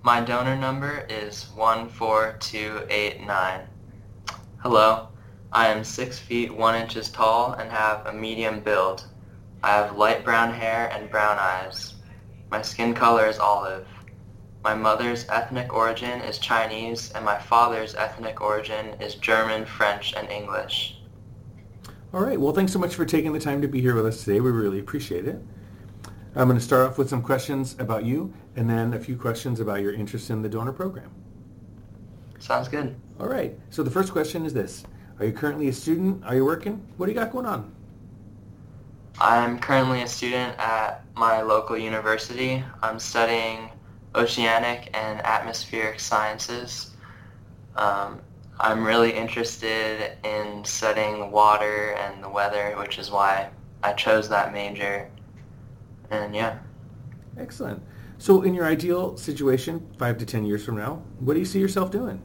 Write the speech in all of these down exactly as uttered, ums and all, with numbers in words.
My donor number is one four two eight nine. Hello, I am six feet one inches tall and have a medium build. I have light brown hair and brown eyes. My skin color is olive. My mother's ethnic origin is Chinese and my father's ethnic origin is German, French, and English. All right. Well, thanks so much for taking the time to be here with us today. We really appreciate it. I'm going to start off with some questions about you and then a few questions about your interest in the donor program. Sounds good. All right. So the first question is this. Are you currently a student? Are you working? What do you got going on? I'm currently a student at my local university. I'm studying oceanic and atmospheric sciences. Um, I'm really interested in studying water and the weather, which is why I chose that major. And yeah. Excellent. So in your ideal situation, five to ten years from now, what do you see yourself doing?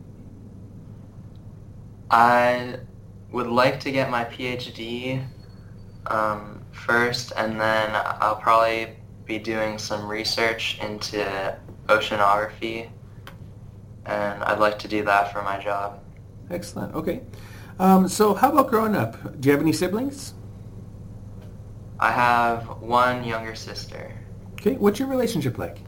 I would like to get my PhD um, first, and then I'll probably be doing some research into oceanography, and I'd like to do that for my job. Excellent. Okay. Um, so how about growing up? Do you have any siblings? I have one younger sister. Okay. What's your relationship like?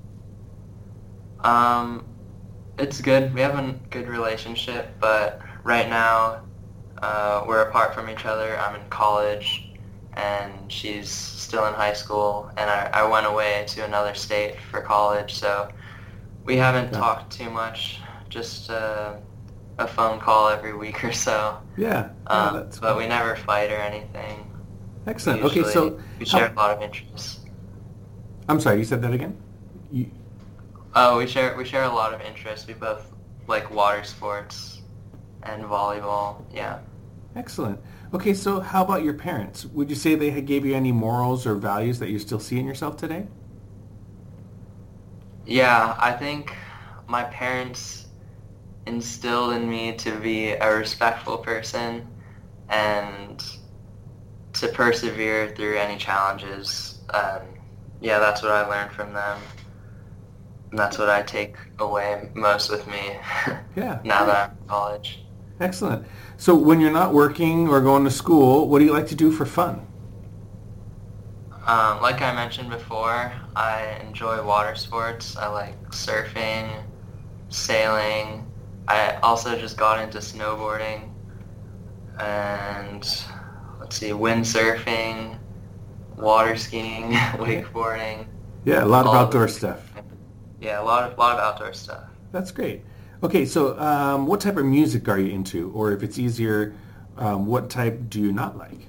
Um, it's good. We have a good relationship, but right now uh, we're apart from each other. I'm in college, and she's still in high school, and I, I went away to another state for college, so we haven't Yeah. talked too much. Just uh, a phone call every week or so. Yeah. Um, yeah that's but cool. we never fight or anything. Excellent. Usually, Okay. So we share how- a lot of interests. I'm sorry. You said that again? You, Oh, we share we share a lot of interests. We both like water sports and volleyball. Yeah. excellent. Okay. So how about your parents? Would you say they had- gave you any morals or values that you still see in yourself today? Yeah, I think my parents instilled in me to be a respectful person and to persevere through any challenges. Um, yeah, that's what I learned from them. And that's what I take away most with me Yeah. now that I'm in college. Excellent. So when you're not working or going to school, what do you like to do for fun? Um, like I mentioned before, I enjoy water sports. I like surfing, sailing. I also just got into snowboarding and let's see, windsurfing, water skiing, wakeboarding. Yeah, a lot of all outdoor those- stuff. Yeah, a lot of lot of outdoor stuff. That's great. Okay, so um, what type of music are you into? Or if it's easier, um, what type do you not like?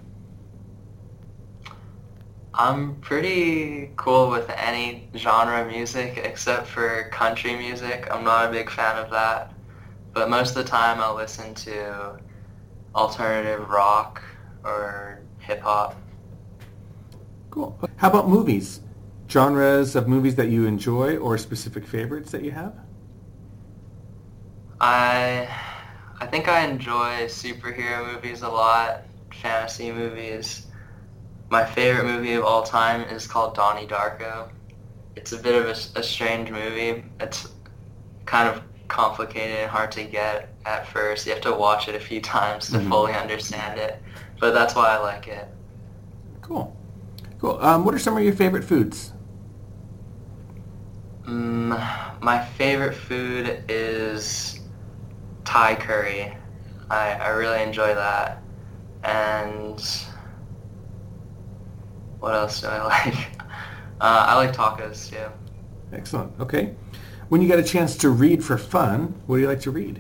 I'm pretty cool with any genre of music except for country music. I'm not a big fan of that. But most of the time I'll listen to alternative rock or hip hop. Cool. How about movies? Genres of movies that you enjoy or specific favorites that you have? I I think I enjoy superhero movies a lot, fantasy movies. My favorite movie of all time is called Donnie Darko. It's a bit of a, a strange movie. It's kind of complicated and hard to get at first. You have to watch it a few times to Mhm. fully understand it. But that's why I like it. Cool. Cool. Um, what are some of your favorite foods? Mm, my favorite food is Thai curry. I, I really enjoy that. And what else do I like? Uh, I like tacos too. Excellent. Okay. When you get a chance to read for fun, what do you like to read?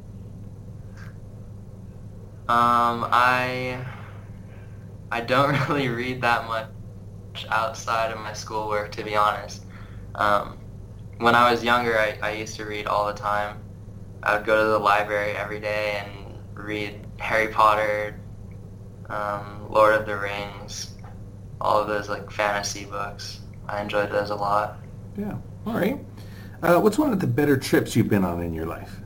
Um, I I don't really read that much outside of my schoolwork, to be honest. Um, when I was younger, I, I used to read all the time. I would go to the library every day and read Harry Potter, um, Lord of the Rings, all of those like fantasy books. I enjoyed those a lot. Yeah. All right. Uh, what's one of the better trips you've been on in your life?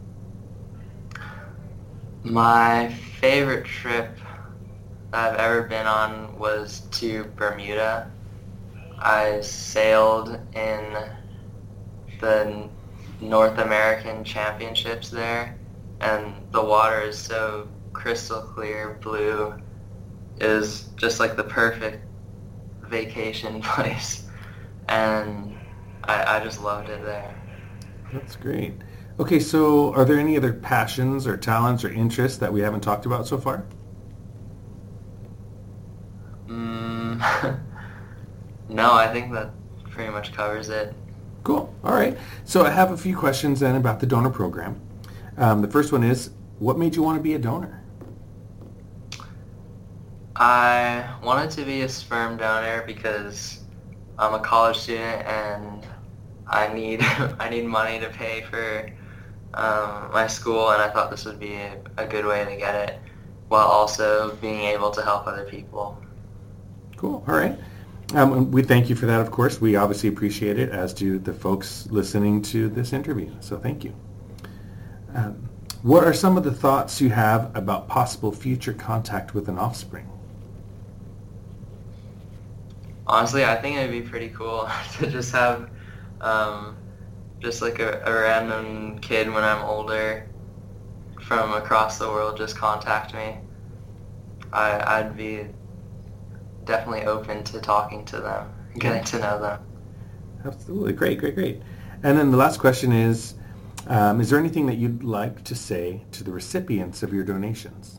My favorite trip that I've ever been on was to Bermuda. I sailed in the North American Championships there, and the water is so crystal clear blue. It was just like the perfect vacation place, and I, I just loved it there. That's great. Okay, so are there any other passions or talents or interests that we haven't talked about so far? Mm, no, I think that pretty much covers it. Cool. All right. So I have a few questions then about the donor program. Um, the first one is, what made you want to be a donor? I wanted to be a sperm donor because I'm a college student and I need I need money to pay for um, my school, and I thought this would be a, a good way to get it while also being able to help other people. Cool. All right. Um, we thank you for that, of course. We obviously appreciate it, as do the folks listening to this interview. So thank you. Um, what are some of the thoughts you have about possible future contact with an offspring? Honestly, I think it'd be pretty cool to just have um, just like a, a random kid when I'm older from across the world just contact me. I, I'd be definitely open to talking to them, getting to know them. Absolutely. Great, great, great. And then the last question is, um, is there anything that you'd like to say to the recipients of your donations?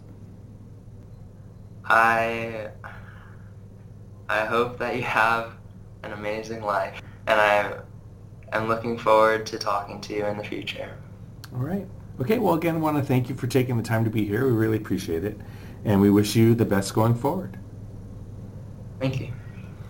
I I hope that you have an amazing life, and I am looking forward to talking to you in the future. All right. Okay, well, again, I want to thank you for taking the time to be here. We really appreciate it, and we wish you the best going forward. Thank you.